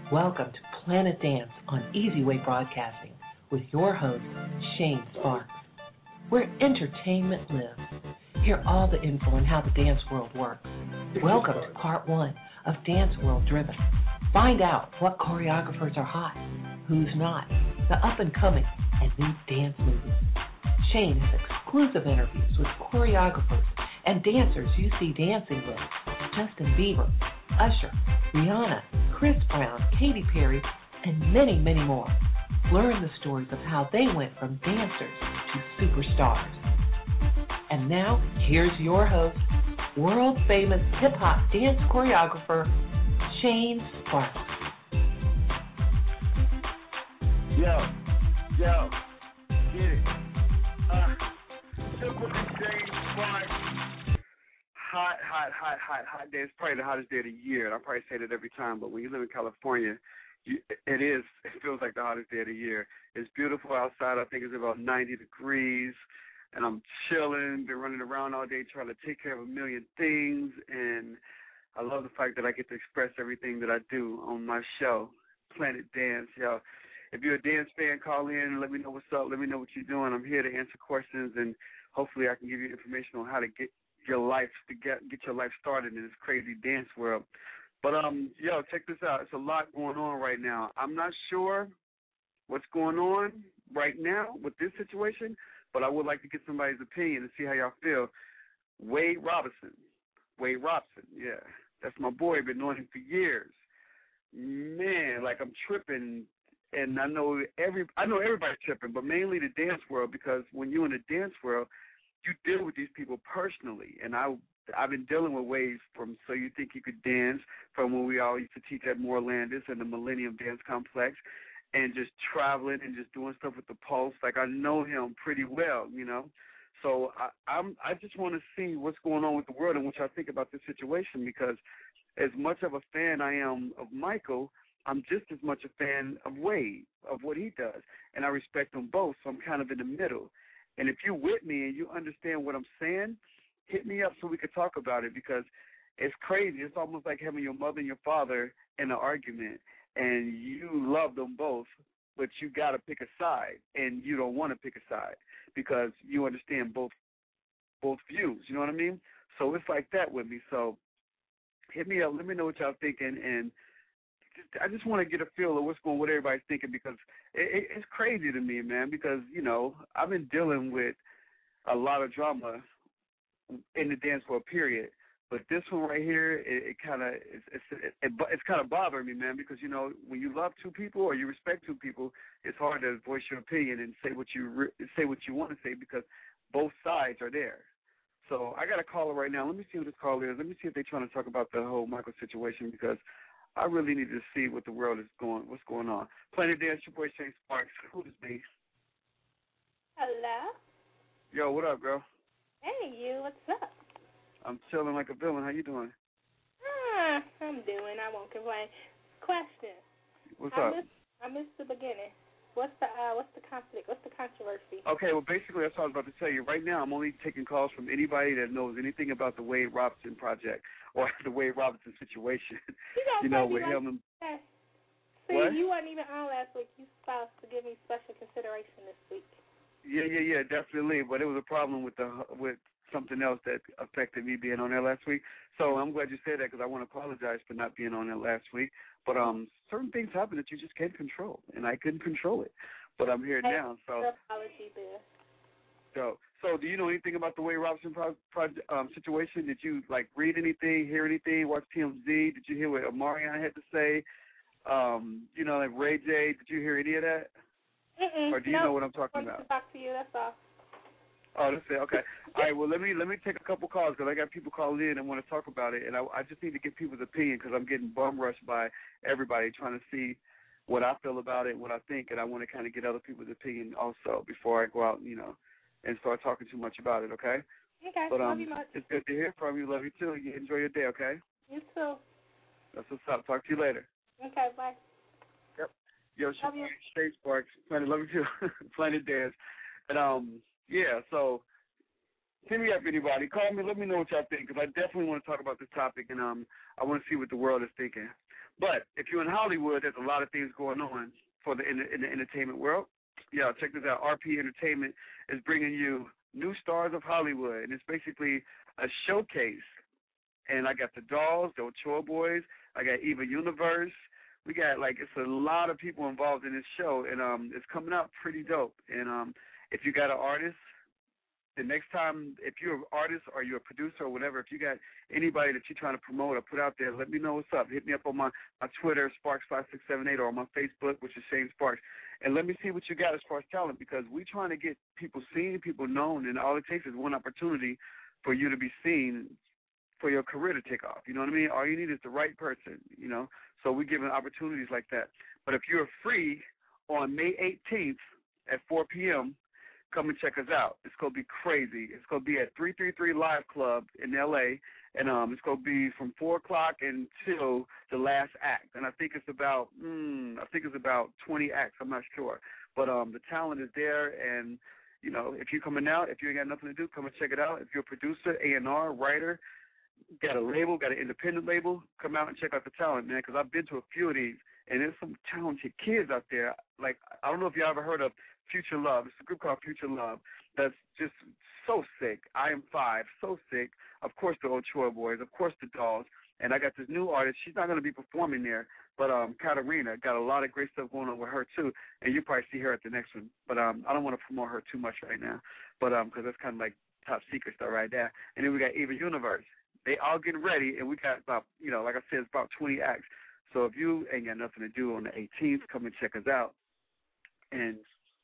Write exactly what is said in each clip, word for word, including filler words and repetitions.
Welcome to Planet Dance on Easy Way Broadcasting with your host, Shane Sparks, where entertainment lives. Hear all the info on how the dance world works. Welcome to part one of Dance World Driven. Find out what choreographers are hot, who's not, the up-and-coming, and new dance movies. Shane has exclusive interviews with choreographers and dancers you see dancing with Justin Bieber, Usher, Rihanna, Chris Brown, Katy Perry, and many, many more. Learn the stories of how they went from dancers to superstars. And now, here's your host, world-famous hip-hop dance choreographer, Shane Sparks. Yo, yo, get it. Uh, simple Shane Sparks. Hot, hot, hot, hot, hot day. It's probably the hottest day of the year, and I probably say that every time, but when you live in California, you, it is, it feels like the hottest day of the year. It's beautiful outside. I think it's about ninety degrees, and I'm chilling, been running around all day trying to take care of a million things, and I love the fact that I get to express everything that I do on my show, Planet Dance. Yo, if you're a dance fan, call in and let me know what's up. Let me know what you're doing. I'm here to answer questions, and hopefully I can give you information on how to get your life to get get your life started in this crazy dance world. But um, yo, check this out. It's a lot going on right now. I'm not sure what's going on right now with this situation, but I would like to get somebody's opinion and see how y'all feel. Wade Robinson, Wade Robinson, yeah, that's my boy. Been knowing him for years. Man, like I'm tripping, and I know every I know everybody's tripping, but mainly the dance world, because when you're in the dance world, you deal with these people personally, and I, I've been dealing with waves from So You Think You Could Dance, from when we all used to teach at Morelandis and the Millennium Dance Complex, and just traveling and just doing stuff with the Pulse. Like, I know him pretty well, you know. So I, I'm, I just want to see what's going on with the world and what y'all think about this situation, because as much of a fan I am of Michael, I'm just as much a fan of Wade, of what he does, and I respect them both, so I'm kind of in the middle. And if you're with me and you understand what I'm saying, hit me up so we can talk about it, because it's crazy. It's almost like having your mother and your father in an argument, and you love them both, but you got to pick a side, and you don't want to pick a side because you understand both both views. You know what I mean? So it's like that with me. So hit me up. Let me know what y'all thinking, and I just want to get a feel of what's going, what everybody's thinking, because it, it, it's crazy to me, man. Because you know I've been dealing with a lot of drama in the dance world, period. But this one right here, it, it kind of it's it's, it, it, it's kind of bothering me, man. Because you know when you love two people or you respect two people, it's hard to voice your opinion and say what you re- say what you want to say, because both sides are there. So I got a caller right now. Let me see who this caller is. Let me see if they're trying to talk about the whole Michael situation, because I really need to see what the world is going, what's going on. Planet Dance, your boy Shane Sparks. Who is this? Hello. Yo, what up, girl? Hey, you. What's up? I'm chilling like a villain. How you doing? Ah, I'm doing. I won't complain. Question. What's I up? Missed, I missed the beginning. What's the uh, what's the conflict? What's the controversy? Okay, well, basically that's what I was about to tell you. Right now, I'm only taking calls from anybody that knows anything about the Wade Robinson project or the Wade Robinson situation. You, you know, with like him and that. See, what? you weren't even on last week. You supposed to give me special consideration this week. Yeah, yeah, yeah, definitely. But it was a problem with the with something else that affected me being on there last week. So I'm glad you said that, because I want to apologize for not being on there last week. But um, certain things happen that you just can't control, and I couldn't control it. But I'm here Hey, now. So, your apology there. so, so, do you know anything about the Wade Robinson pro- project, um, situation? Did you like read anything, hear anything, watch T M Z? Did you hear what Omarion had to say? Um, you know, like Ray J. Did you hear any of that? Mm-mm. Or do you nope. know what I'm talking I wanted about? to talk to you. That's all. Oh, that's it. Okay. All right. Well, let me let me take a couple calls, because I got people calling in and want to talk about it, and I, I just need to get people's opinion, because I'm getting bum rushed by everybody trying to see what I feel about it, what I think, and I want to kind of get other people's opinion also before I go out, you know, and start talking too much about it. Okay. Okay. But um, love you much. it's good to hear from you. Love you too. You enjoy your day. Okay. You too. That's what's up. Talk to you later. Okay. Bye. Yep. Yo, Love you. Shane Sparks, Planet, love you too. Planet Dance, and um, yeah. So Hit me up, anybody. Call me. Let me know what y'all think, because I definitely want to talk about this topic, and um, I want to see what the world is thinking. But if you're in Hollywood, there's a lot of things going on for the in the, in the entertainment world. Yeah, check this out. R P Entertainment is bringing you New Stars of Hollywood, and it's basically a showcase. And I got the Dolls, the Ochoa Boys. I got Eva Universe. We got, like, it's a lot of people involved in this show, and um, it's coming out pretty dope. And um, if you got an artist, the next time, if you're an artist or you're a producer or whatever, if you got anybody that you're trying to promote or put out there, let me know what's up. Hit me up on my, my Twitter, Sparks five six seven eight, or on my Facebook, which is Shane Sparks, and let me see what you got as far as talent, because we're trying to get people seen, people known, and all it takes is one opportunity for you to be seen, for your career to take off. You know what I mean? All you need is the right person, you know. So we're giving opportunities like that. But if you're free on May eighteenth at four p.m., come and check us out. It's going to be crazy. It's going to be at three thirty-three Live Club in L A, and um, it's going to be from four o'clock until the last act. And I think it's about, mm, I think it's about twenty acts. I'm not sure. But um, the talent is there, and, you know, if you're coming out, if you ain't got nothing to do, come and check it out. If you're a producer, A and R, writer, got a label, got an independent label, come out and check out the talent, man, because I've been to a few of these, and there's some talented kids out there. Like, I don't know if you ever heard of Future Love. It's a group called Future Love that's just so sick. I Am Five, so sick. Of course, the Ochoa Boys. Of course, the Dolls. And I got this new artist. She's not going to be performing there, but um, Katarina got a lot of great stuff going on with her, too, and you'll probably see her at the next one. But um, I don't want to promote her too much right now, but um, because that's kind of like top secret stuff right there. And then we got Eva Universe. They all getting ready, and we got about, you know, like I said, it's about twenty acts. So if you ain't got nothing to do on the eighteenth, come and check us out. And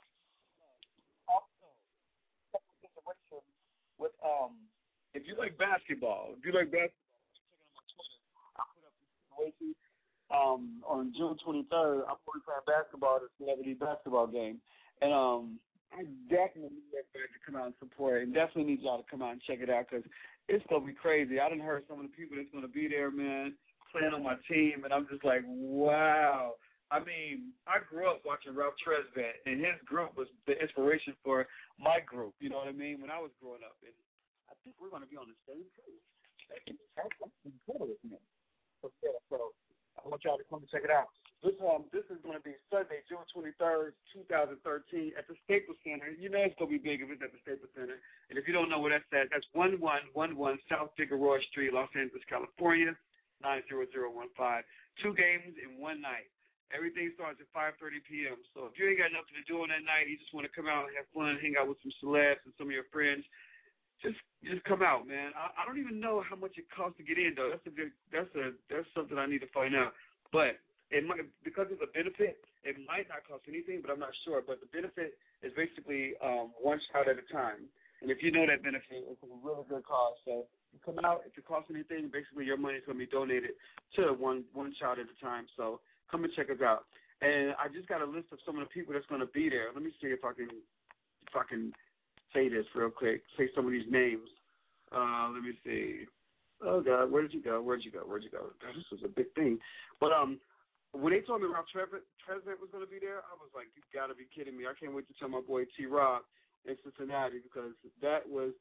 also, with um, if you like basketball, if you like basketball, check it out on my Twitter. I put up this situation um on June twenty-third. I'm going to play basketball, the celebrity basketball game, and um. I definitely need everybody to come out and support it, and definitely need y'all to come out and check it out, because it's going to be crazy. I done heard some of the people that's going to be there, man, playing on my team, and I'm just like, wow. I mean, I grew up watching Ralph Tresvant, and his group was the inspiration for my group, you know what I mean, when I was growing up. And I think we're going to be on the same page. That's incredible, man. So, yeah, so I want y'all to come and check it out. This um, this is going to be Sunday, June twenty-third, twenty thirteen, at the Staples Center. You know it's going to be big if it's at the Staples Center. And if you don't know where that's at, that's one one one one South Figueroa Street, Los Angeles, California, nine zero zero one five. Two games in one night. Everything starts at five thirty p.m. So if you ain't got nothing to do on that night, you just want to come out and have fun, hang out with some celebs and some of your friends, just just come out, man. I, I don't even know how much it costs to get in, though. That's a good, that's a that's something I need to find out. But it might, because it's a benefit, it might not cost anything, but I'm not sure. But the benefit is basically um, one shot at a time. And if you know that benefit, it's a really good cause. So you come out, if it costs anything, basically your money is going to be donated to one one shot at a time. So come and check us out. And I just got a list of some of the people that's going to be there. Let me see if I can if I can say this real quick. Say some of these names. Uh, let me see. Oh God, where did you go? Where'd you go? Where'd you go? God, this was a big thing. But um. When they told me Ralph Tresvant was going to be there, I was like, you got to be kidding me. I can't wait to tell my boy T-Rob in Cincinnati, because that was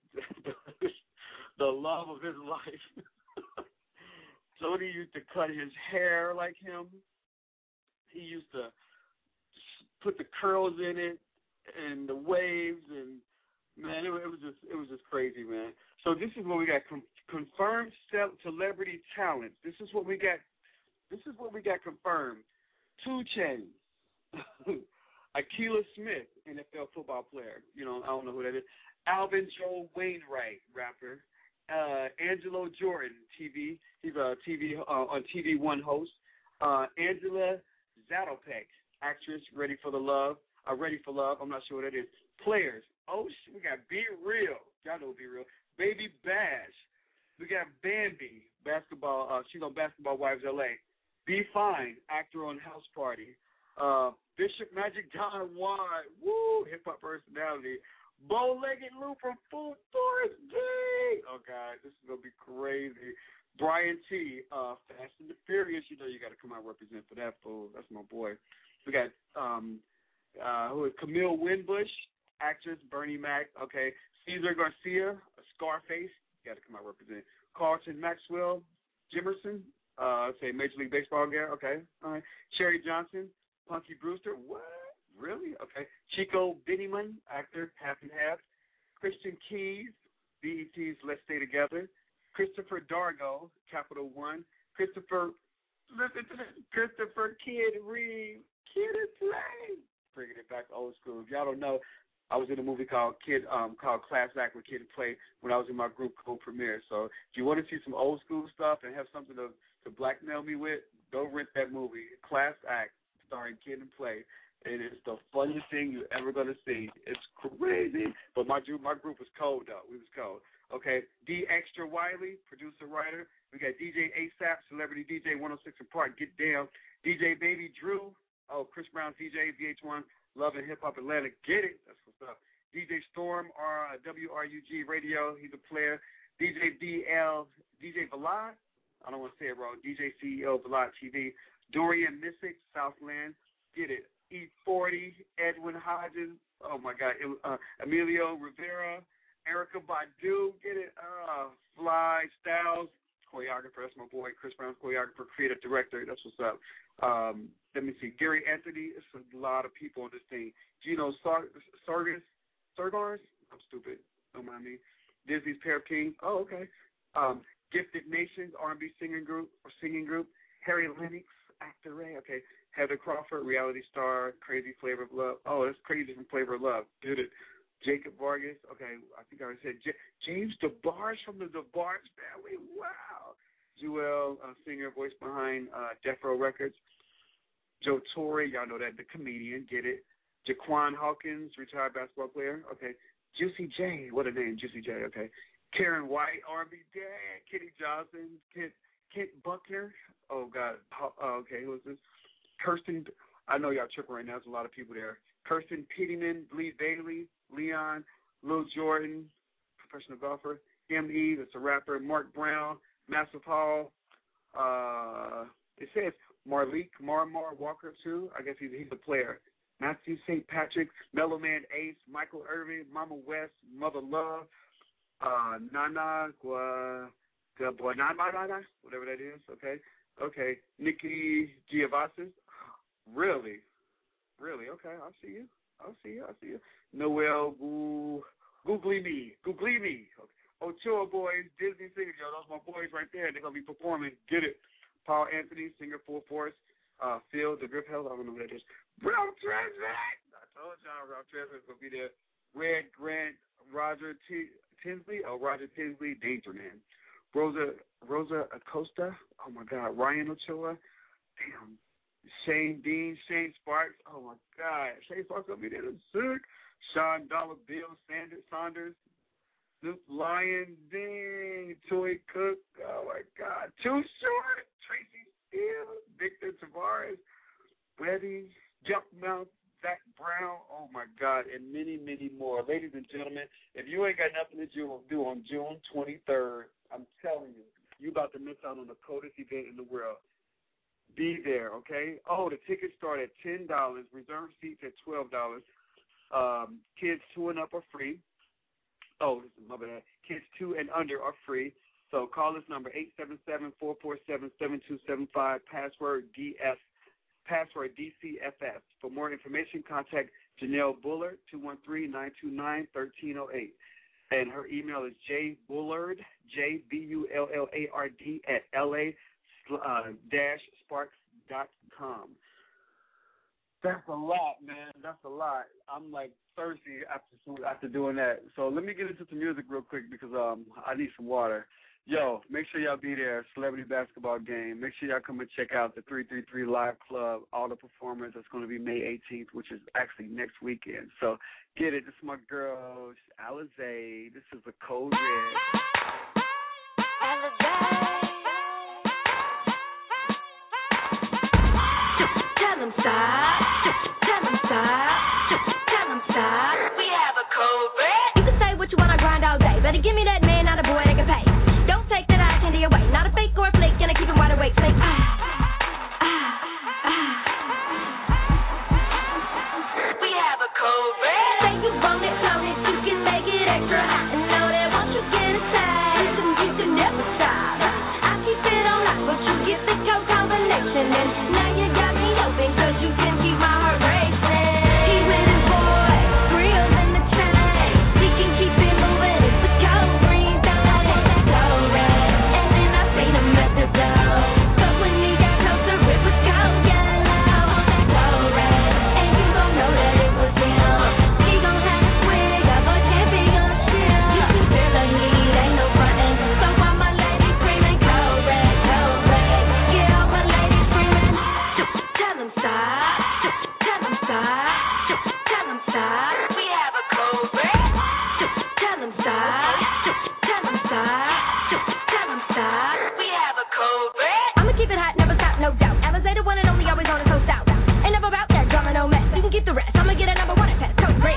the love of his life. Tony used to cut his hair like him. He used to put the curls in it and the waves, and, man, it, it was just it was just crazy, man. So this is what we got, com- confirmed celebrity talent. This is what we got. This is what we got confirmed. two Chainz, Akila Smith, N F L football player. You know, I don't know who that is. Alvin Joel Wainwright, rapper. Uh, Angelo Jordan, T V. He's a T V uh, on T V One host. Uh, Angela Zatopek, actress, Ready for the Love. Uh, Ready for Love. I'm not sure what that is. Players. Oh, shit, we got Be Real. Y'all know Be Real. Baby Bash. We got Bambi, basketball. Uh, she's on Basketball Wives L A. Be Fine, actor on House Party. Uh, Bishop Magic Don Juan, woo, hip-hop personality. Bow-legged Lou from Food Forest, dang. Oh, God, this is going to be crazy. Brian T., uh, Fast and the Furious. You know you got to come out and represent for that fool. That's my boy. We got um, uh, who is Camille Winbush, actress, Bernie Mac. Okay, Cesar Garcia, Scarface, got to come out representing. Carlton Maxwell, Jimerson, uh, say Major League Baseball guy, okay. All right. Cherry Johnson, Punky Brewster, what? Really? Okay. Chico Bennyman, actor, half and half. Christian Keys, B E T's Let's Stay Together. Christopher Dargo, Capital One. Christopher, listen to this, Christopher Kid Reed, Kid and Play. Bringing it back to old school. If y'all don't know, I was in a movie called Kid, um, called Class Act with Kid and Play when I was in my group co-premiere. So if you want to see some old school stuff and have something to, to blackmail me with, go rent that movie, Class Act, starring Kid and Play. It is the funniest thing you're ever going to see. It's crazy. But my group, my group was cold, though. We was cold. Okay, D. Extra Wiley, producer, writer. We got D J ASAP, celebrity D J, one oh six and Park, Get Down. D J Baby Drew, oh, Chris Brown, D J, V H one, Love and Hip Hop Atlanta, get it. That's what's up. D J Storm, R, W R U G Radio, he's a player. D J B L, D J Vlad, I don't want to say it wrong, D J C E O, Vlad T V. Dorian Missick, Southland, get it. E forty, Edwin Hodges, oh my God, it, uh, Emilio Rivera, Erica Badu, get it. Uh, Fly Styles, choreographer, that's my boy. Chris Brown's choreographer, creative director, that's what's up. Um, let me see, Gary Anthony, it's a lot of people on this thing. Gino Sargis, Sargars, I'm stupid, don't mind me. Disney's Pair of Kings, oh, okay. Um, Gifted Nations, R and B singing group, or singing group. Harry Lennox, actor Ray, okay. Heather Crawford, reality star, Crazy Flavor of Love. Oh, that's Crazy from Flavor of Love. Did it. Jacob Vargas. Okay, I think I already said J- James DeBarge from the DeBarge family. Wow. Jewel, uh, singer, voice behind uh, Death Row Records. Joe Torre, y'all know that, the comedian. Get it. Jaquan Hawkins, retired basketball player. Okay. Juicy J. What a name, Juicy J. Okay. Karen White, R and B dad. Kitty Johnson. Kent, Kent Buckner. Oh, God. Oh, okay, who is this? Kirsten, I know y'all tripping right now. There's a lot of people there. Kirsten Peterman, Lee Bailey, Leon, Lil Jordan, professional golfer. M E, that's a rapper. Mark Brown, Massive Hall. Uh, it says Marleek Marmar Walker, too. I guess he's, he's a player. Matthew Saint Patrick, Mellow Man Ace, Michael Irvin, Mama West, Mother Love, uh, Nana Gua, Gua, whatever that is, okay? Okay, Nikki Giovassis. Really? Really? Okay, I'll see you. I'll see you. I'll see you. Noel Goo, Googly Me. Googly Me. Okay. Ochoa Boys, Disney singers. Yo, those are my boys right there. They're going to be performing. Get it. Paul Anthony, singer, Full Force. Uh, Phil, the Grip Hell. I don't know who that is. Ralph Tresvant. I told y'all Ralph Tresvant's going to be there. Red Grant, Roger T- Tinsley. Oh, Roger Tinsley, Danger Man. Rosa Rosa Acosta. Oh, my God. Ryan Ochoa. Damn. Shane Dean, Shane Sparks. Oh, my God. Shane Sparks going to be there. That's sick. Sean Dollar, Bill Sanders, Saunders. Luke Lyon, dang. Toy Cook. Oh, my God. Too Short. Tracy Steele. Victor Tavares. Webby. Jump Mount. Zach Brown. Oh, my God. And many, many more. Ladies and gentlemen, if you ain't got nothing to do on June twenty-third, I'm telling you, you about to miss out on the coldest event in the world. Be there, okay? Oh, the tickets start at ten dollars. Reserve seats at twelve dollars. Um, kids two and up are free. Oh, this is my bad. Kids two and under are free. So call this number, eight seven seven, four four seven, seven two seven five, password D F, password D C F S. For more information, contact Janelle Bullard, two one three, nine two nine, one three zero eight. And her email is jbullard, J B U L L A R D, at L A Uh, dash sparks dot com. That's a lot, man. That's a lot. I'm like thirsty after after doing that. So let me get into some music real quick because um I need some water. Yo, make sure y'all be there. Celebrity basketball game. Make sure y'all come and check out the three three three Live Club. All the performers. It's going to be May eighteenth, which is actually next weekend. So get it. This is my girl, Alizé. This is the Code Red. Alizé. Tell them stop, tell them stop, tell them stop. We have a code red. You can say what you want, I grind all day. Better give me that man, not a boy that can pay. Don't take that eye candy away. Not a fake or a flake, gonna keep it wide awake. Say ah, ah, ah. We have a code red. Say you want it, clone it, you can make it extra high. Now you got me open, cause you can keep my heart racing. He with his boy, real in the chain. He can keep it moving, it's the cold green thing. So red, and then I seen him at the door. But when he got closer, it was cold yellow. So red, and you gon' know that it was him. He gon' have a swig, a boy can't be gon' chill. You can feel the heat, ain't no frontin'. So why my lady screaming cold red, cold red? Yeah, all my ladies screaming. Tell him stop, tell him stop, tell him stop. We have a cold red. Tell him stop, tell him stop, tell him stop. We have a cold red. I'ma keep it hot, never stop, no doubt. Alizé the one and only, always on the coast out. Ain't never about that drama, no mess. You can keep the rest. I'ma get a number one at Pet Cold Red.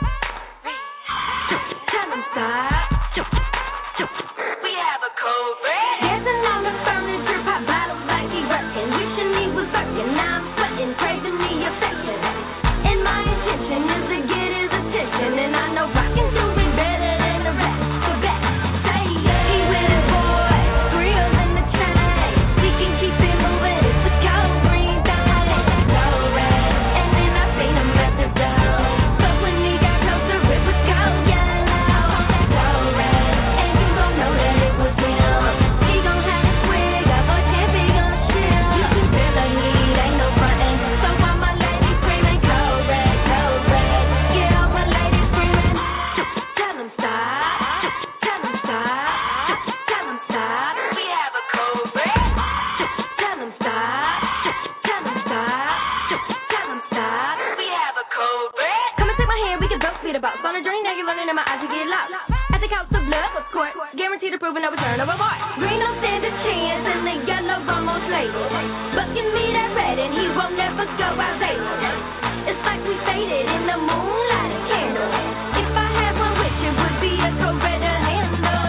Tell him stop. We have a cold red. Dancing on the furniture, pop bottles like he working. Wishing he was working. Now I'm sweating, craving the affection. And my intention is to get his attention. And I know I can do it better than the rest. The best. Say yeah. He with his boy, real in the chain. He can keep it moving. It's the cold green thing. So red. And then I seen him at the door. But when he got closer, it was cold yellow. So red. And you gon' know that it was him. He gon' have a swig, a boy can't be gon' chill. You can feel the heat, ain't no frontin'. So why my lady screaming cold red, cold red? Yeah, all my ladies screaming. Tell him stop, tell him stop, tell him stop. We have a cold red. Tell him stop, tell him stop, tell him stop. We have a cold red. Come and take my hand, we can both speed about. On a journey, now you're learning in my eyes, you get lost. At the couch of blood was court, guaranteed to prove no return of a boy. Green don't stand a chance, and the yellow's almost late. But give me that red, and he won't never go out late. It's like we faded in the moonlight, a candle. If I had one wish, it would be a cold red to handle.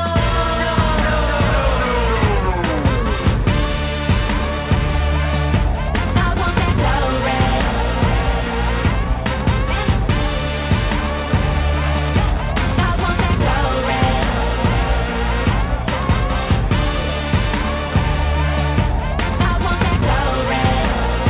I want that cold red. I want that cold red. I want that cold red.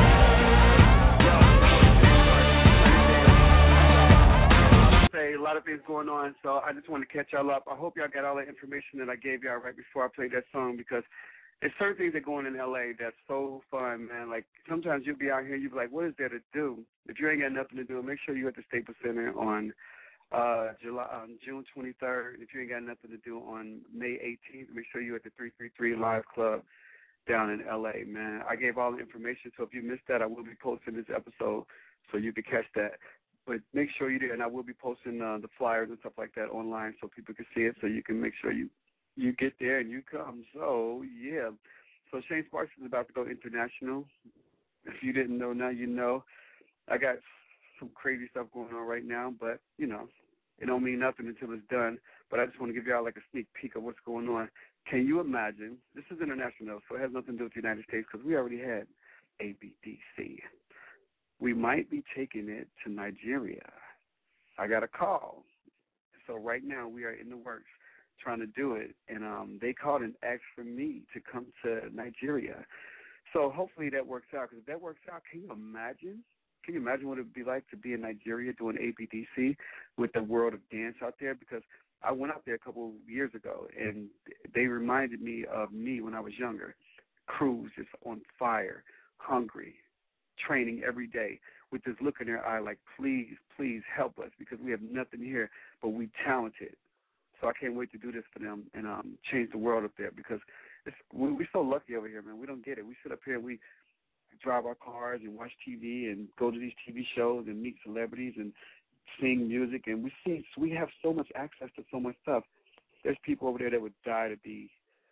Say a lot of things going on, so I just want to catch y'all up. I hope y'all got all the information that I gave y'all right before I played that song, because there's certain things that go on in L A that's so fun, man. Like, sometimes you'll be out here, you'll be like, what is there to do? If you ain't got nothing to do, make sure you're at the Staples Center on uh, July, um, June twenty-third. If you ain't got nothing to do on May eighteenth, make sure you're at the three three three Live Club down in L A, man. I gave all the information, so if you missed that, I will be posting this episode so you can catch that. But make sure you do, and I will be posting uh, the flyers and stuff like that online so people can see it, so you can make sure you, you get there and you come. So, yeah. So Shane Sparks is about to go international. If you didn't know, now you know. I got some crazy stuff going on right now, but, you know, it don't mean nothing until it's done. But I just want to give y'all like a sneak peek of what's going on. Can you imagine? This is international, so it has nothing to do with the United States, because we already had A B D C. We might be taking it to Nigeria. I got a call. So right now we are in the works trying to do it, and um, they called and asked for me to come to Nigeria. So hopefully that works out, because if that works out, can you imagine? Can you imagine what it would be like to be in Nigeria doing A B D C with the world of dance out there? Because I went out there a couple of years ago, and they reminded me of me when I was younger. Crews just on fire, hungry, training every day with this look in their eye like, please, please help us, because we have nothing here, but we talented. So I can't wait to do this for them and um, change the world up there, because it's, we, we're so lucky over here, man. We don't get it. We sit up here and we drive our cars and watch T V and go to these T V shows and meet celebrities and sing music, and we see we have so much access to so much stuff. There's people over there that would die to be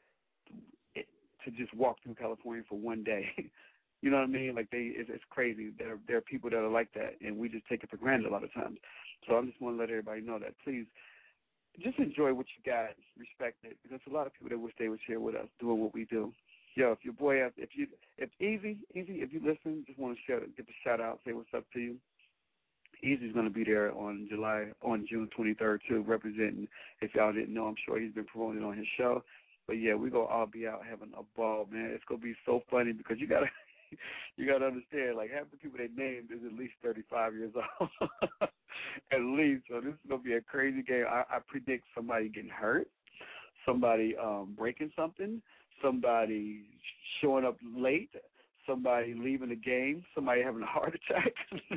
to just walk through California for one day. You know what I mean? Like, they, it's, it's crazy. There, there are people that are like that, and we just take it for granted a lot of times. So I just want to let everybody know that. Please, just enjoy what you got, respect it, because there's a lot of people that wish they was here with us doing what we do. Yo, if your boy, if you, if Easy, Easy, if you listen, just want to shout, give a shout out, say what's up to you. Easy's going to be there on July, on June twenty-third too, representing. If y'all didn't know, I'm sure he's been promoting on his show. But yeah, we're gonna all be out having a ball, man. It's gonna be so funny because you gotta, you got to understand, like, half the people they named is at least thirty-five years old. At least. So this is going to be a crazy game. I, I predict somebody getting hurt, somebody um, breaking something, somebody showing up late, somebody leaving the game, somebody having a heart attack,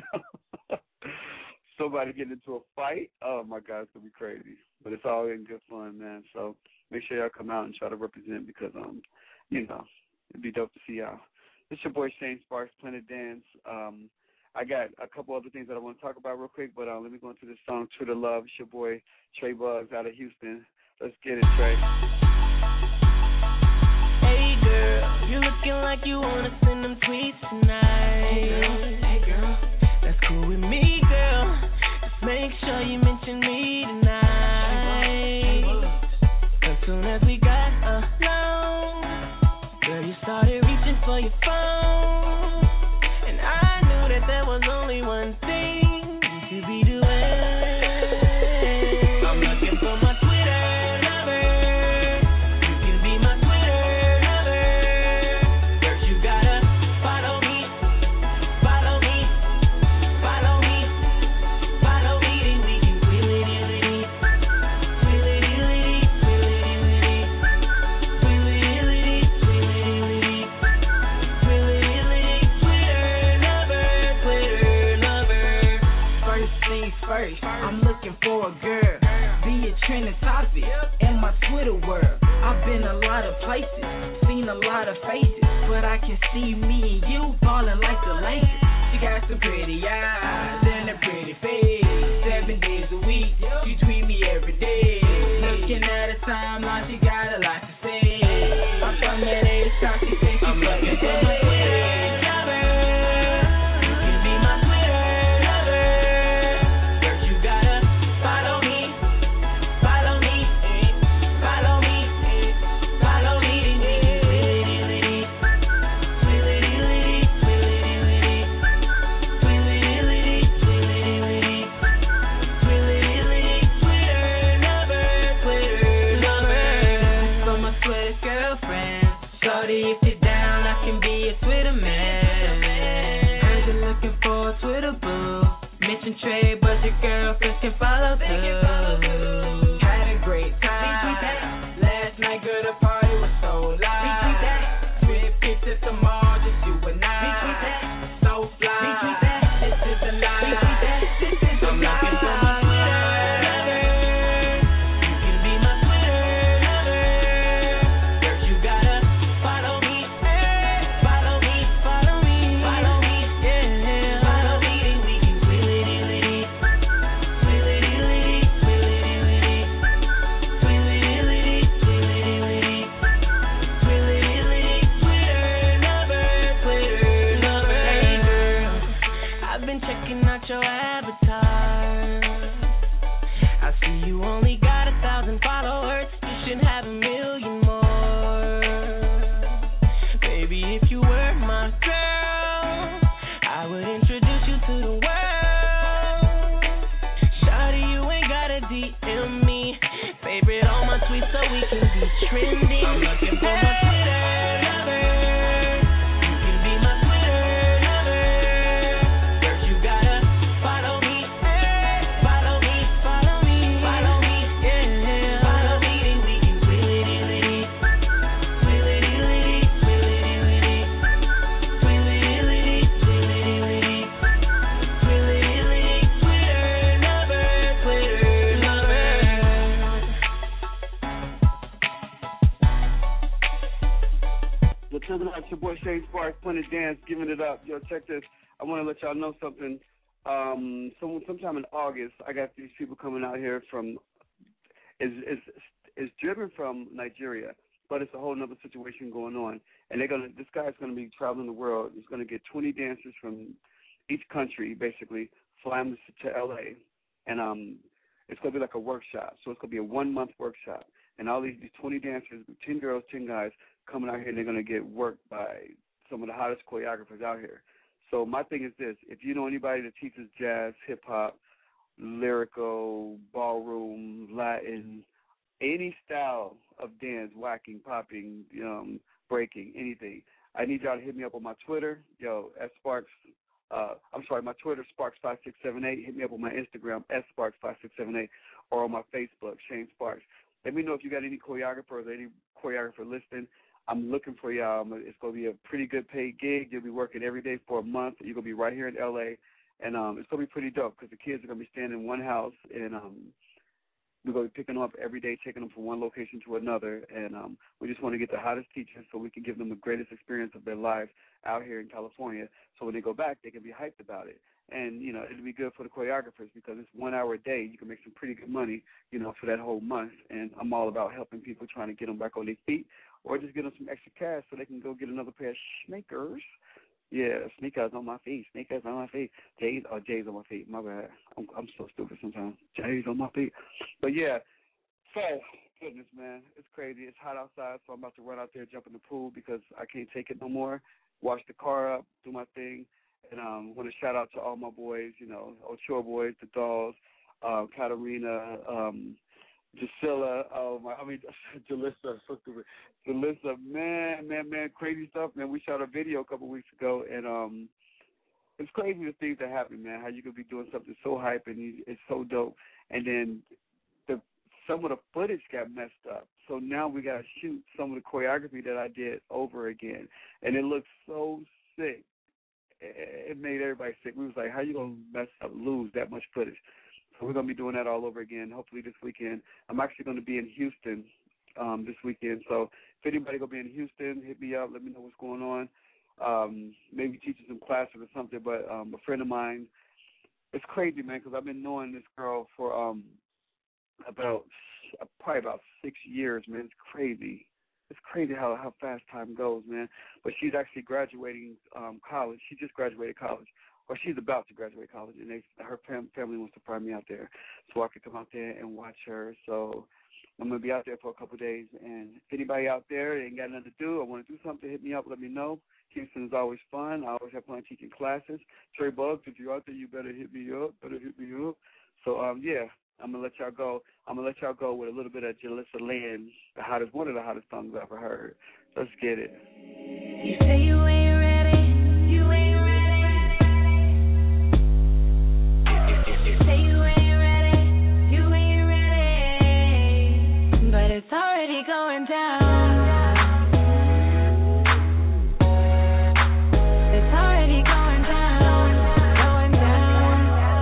somebody getting into a fight. Oh, my God, it's going to be crazy. But it's all in good fun, man. So make sure y'all come out and try to represent because, um, you know, it'd be dope to see y'all. This your boy Shane Sparks, Planet Dance. Um, I got a couple other things that I want to talk about real quick, but uh, let me go into this song, Twitter Love. It's your boy Trey Bugs out of Houston. Let's get it, Trey. Hey, girl, you're looking like you want to send them tweets tonight. Hey, girl, hey, girl, that's cool with me, girl. Just make sure you mention me tonight. As soon as we got alone, girl, you started reaching for your phone. And I knew that there was only one thing you could be doing. I'm looking for my Twitter lover. You can be my Twitter lover. First you gotta follow me, follow me, follow me, follow me, then we can twilly-dilly, twilly-dilly, twilly-dilly, twilly-dilly, twilly-dilly, twilly-dilly, Twitter lover, Twitter lover. First things first, I'm looking for a girl, be a trending topic in my Twitter world. I've been a lot of places, seen a lot of faces, but I can see me and you ballin' like the Lakers. She got some pretty eyes and a pretty face, seven days a week, she tweet me every day. Looking at her timeline, she got a lot to say. I'm from that age, time she says she's looking for my Twitter lover. You can be my Twitter lover. First you gotta follow me, follow me, follow me, follow me, then we can twilly-dilly, twilly-dilly, twilly-dilly, twilly-dilly, twilly-dilly, twilly-dilly, Twitter lover, Twitter lover. For my Twitter girlfriend, shorty, if you're down, I can be a Twitter man. Heard you're looking for a Twitter boo. Mention Trey, but your girlfriends can follow too. Had a great time. Last night, girl, the party was so live. Trip pictures tomorrow, just you and I. So fly. This is the life. This is the I'm looking for my Twitter lover. You can be my Twitter lover. First you gotta follow me, follow me, follow me, follow me, yeah, follow me, then we can twilly-dilly, twilly-dilly, twilly-dilly, twilly-dilly, twilly-dilly, twilly-dilly, Twitter lover, Twitter lover. Hey girl, I've been checking out your avatar. I see you only got a thousand followers. You should have a million more. Maybe if you were my girl, I would introduce you to the world. Shawty, you ain't gotta D M me. Favorite all my tweets so we can be trending. I'm looking for my Twitter lover. You can be my Twitter lover. First you gotta follow me, follow me, follow me, follow me, yeah, follow me, then we can twilly-dilly, twilly-dilly, twilly-dilly, twilly-dilly, twilly-dilly, twilly-dilly, Twitter lover, Twitter lover. So check it out, it's your boy Shane Sparks, Planet Dance, giving it up. Yo, check this. I want to let y'all know something. Um, some, sometime in August, I got these people coming out here from, is is is driven from Nigeria, but it's a whole nother situation going on. And they're gonna, this guy's gonna be traveling the world. He's gonna get twenty dancers from each country, basically, fly them to L A, and um, it's gonna be like a workshop. So it's gonna be a one month workshop, and all these, these twenty dancers, ten girls, ten guys, coming out here, and they're gonna get worked by some of the hottest choreographers out here. So my thing is this: if you know anybody that teaches jazz, hip hop, lyrical, ballroom, Latin, any style of dance, whacking, popping, um, breaking, anything, I need y'all to hit me up on my Twitter, yo, at Sparks. Uh, I'm sorry, my Twitter, Sparks five six seven eight. Hit me up on my Instagram, S Sparks five six seven eight, or on my Facebook, Shane Sparks. Let me know if you got any choreographers or any choreographer listening. I'm looking for y'all. It's going to be a pretty good paid gig. You'll be working every day for a month. You're going to be right here in L A, and um, it's going to be pretty dope because the kids are going to be staying in one house, and um, we're going to be picking them up every day, taking them from one location to another, and um, we just want to get the hottest teachers so we can give them the greatest experience of their lives out here in California, so when they go back, they can be hyped about it. And, you know, it'll be good for the choreographers because it's one hour a day. You can make some pretty good money, you know, for that whole month, and I'm all about helping people, trying to get them back on their feet or just get them some extra cash so they can go get another pair of sneakers. Yeah, sneakers on my feet, sneakers on my feet. J's, oh, J's on my feet. My bad. I'm, I'm so stupid sometimes. J's on my feet. But, yeah, so, goodness, man, it's crazy. It's hot outside, so I'm about to run out there, jump in the pool because I can't take it no more. Wash the car up, do my thing. And I um, want to shout out to all my boys, you know, Ochoa boys, the Dolls, um, Katarina, um, Drusilla, oh my, I mean, Jalissa, so stupid. Jalissa, man, man, man, crazy stuff, man. We shot a video a couple weeks ago, and um, it's crazy the things that happen, man, how you could be doing something so hype and you, it's so dope, and then the some of the footage got messed up. So now we got to shoot some of the choreography that I did over again, and it looks so sick. It made everybody sick. We was like, how you going to mess up, lose that much footage? So we're going to be doing that all over again, hopefully this weekend. I'm actually going to be in Houston um, this weekend. So if anybody going to be in Houston, hit me up. Let me know what's going on. Um, maybe teaching some classes or something. But um, a friend of mine, it's crazy, man, because I've been knowing this girl for um, about probably about six years, man. It's crazy. It's crazy how, how fast time goes, man. But she's actually graduating um, college. She just graduated college, or she's about to graduate college, and they, her fam- family wants to fly me out there so I can come out there and watch her. So I'm going to be out there for a couple of days. And if anybody out there ain't got nothing to do or want to do something, hit me up, let me know. Houston is always fun. I always have fun teaching classes. Trey Bugs, if you're out there, you better hit me up, better hit me up. So, um, yeah. I'm going to let y'all go. I'm going to let y'all go with a little bit of Jalissa Lynn, the hottest, one of the hottest songs I've ever heard. Let's get it. You say you ain't ready, you ain't ready. You say you ain't ready, you ain't ready. But it's already going down. It's already going down, going down.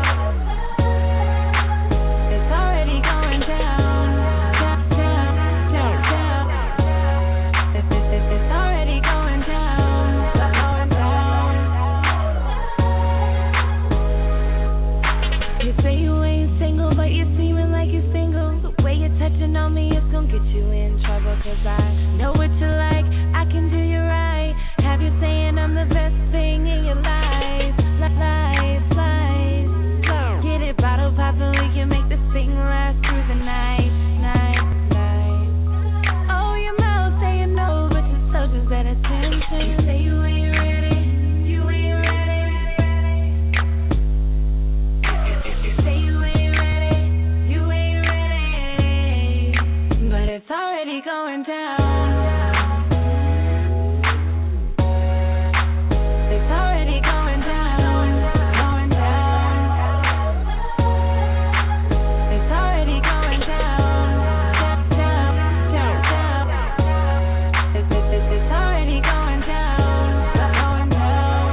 It's already going down, down, down, down, down. It's, it's, it's already going down, going down. You say you ain't single, but you're seeming like you're single. The way you're touching on me is gonna get you in trouble, 'cause I know what you like, I can do you right. Have you saying I'm the best thing in your life, life, life. Get it, bottle poppin', we can make this thing last through the night, night, night. Oh, your mouth saying no, but your soul just at attention. You say you ain't ready, you ain't ready. You say you ain't ready, you ain't ready. But it's already going down. It's already going down, going down. It's already going down, down, down, down. It's, it's, it's, it's already going down, going down.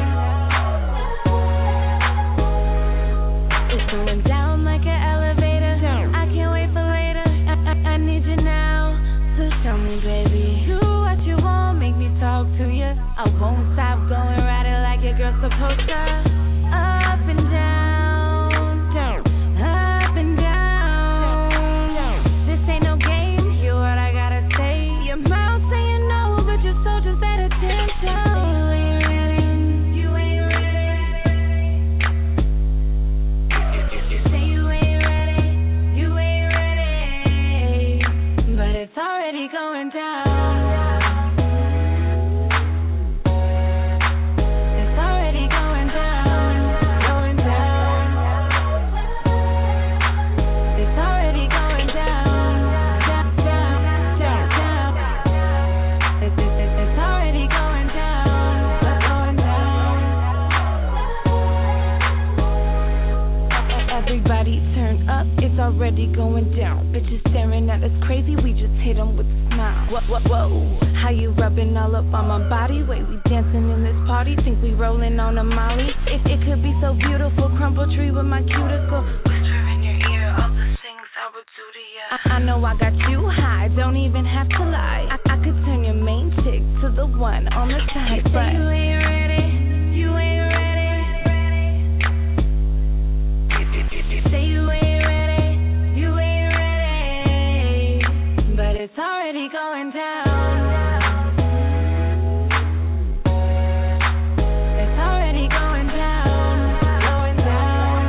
It's going down like an elevator. I can't wait for later. I, I, I need you now, so show me, baby. Do what you want, make me talk to you. I won't stop going, ride it like your girl's supposed to. Up and down, down, up and down. This ain't no game, hear what I gotta say. Your mouth saying no, but your soul just at attention. You ain't ready, you say you ain't ready, you ain't ready. But it's already going down. It's already going down. already going down. Bitches staring at us crazy, we just hit them with a smile. Whoa, whoa, whoa. How you rubbing all up on my body? Wait, we dancing in this party? Think we rolling on a molly? It, it could be so beautiful. Crumble tree with my cuticle. Whisper in your ear all the things I would do to you. I, I know I got you high, don't even have to lie. I, I could turn your main chick to the one on the side. You say you ain't ready, you ain't ready. You say you ain't ready, you ain't ready. But it's already going down. It's already going down, going down.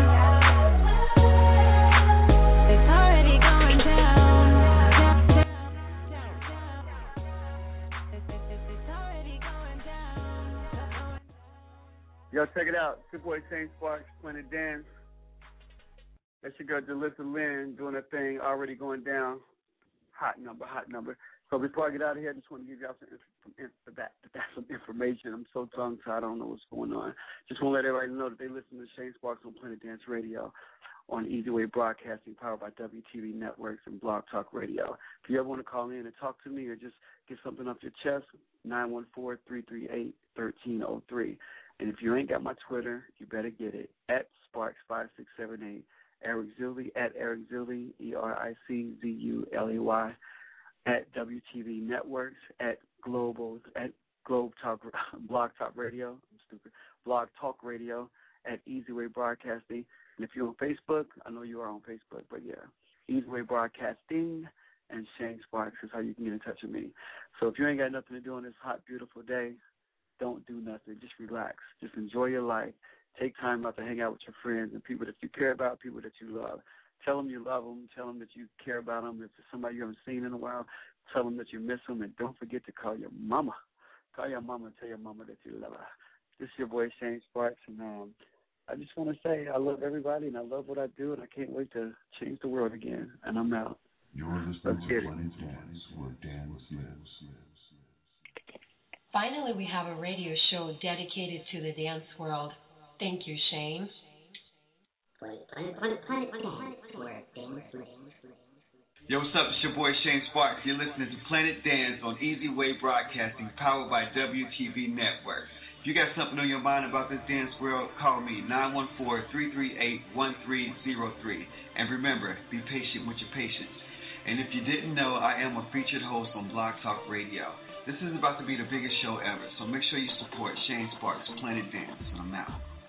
It's already going down, down, down, down, down. It's, it's, it's, it's already going down. Yo, check it out. It's your boy Shane Sparks, Planet Dance. That's your girl Delissa Lynn doing her thing, already going down. Hot number, hot number. So before I get out of here, I just want to give y'all some, some, some, that, that, some information. I'm so tongue-tied, I don't know what's going on. Just want to let everybody know that they listen to Shane Sparks on Planet Dance Radio on Easy Way Broadcasting, powered by W T V Networks and Blog Talk Radio. If you ever want to call in and talk to me or just get something off your chest, nine one four, three three eight, one three zero three. And if you ain't got my Twitter, you better get it, at Sparks five six seven eight. Eric Zilly, at Eric Zilly, E R I C Z U L A Y, at W T V Networks, at Global, at Globe Talk, Blog Talk Radio, I'm stupid, Blog Talk Radio, at Easy Way Broadcasting. And if you're on Facebook, I know you are on Facebook, but yeah, Easy Way Broadcasting and Shane Sparks is how you can get in touch with me. So if you ain't got nothing to do on this hot, beautiful day, don't do nothing. Just relax. Just enjoy your life. Take time out to hang out with your friends and people that you care about, people that you love. Tell them you love them. Tell them that you care about them. If it's somebody you haven't seen in a while, tell them that you miss them. And don't forget to call your mama. Call your mama and tell your mama that you love her. This is your boy, Shane Sparks. And um, I just want to say I love everybody and I love what I do. And I can't wait to change the world again. And I'm out. You're listening to Planet Dance, where dance lives. Finally, we have a radio show dedicated to the dance world. Thank you, Shane. Yo, what's up? It's your boy Shane Sparks. You're listening to Planet Dance on Easy Way Broadcasting, powered by W T V Network. If you got something on your mind about this dance world, call me, nine one four, three three eight, one three zero three. And remember, be patient with your patience. And if you didn't know, I am a featured host on Blog Talk Radio. This is about to be the biggest show ever, so make sure you support Shane Sparks' Planet Dance. I'm out.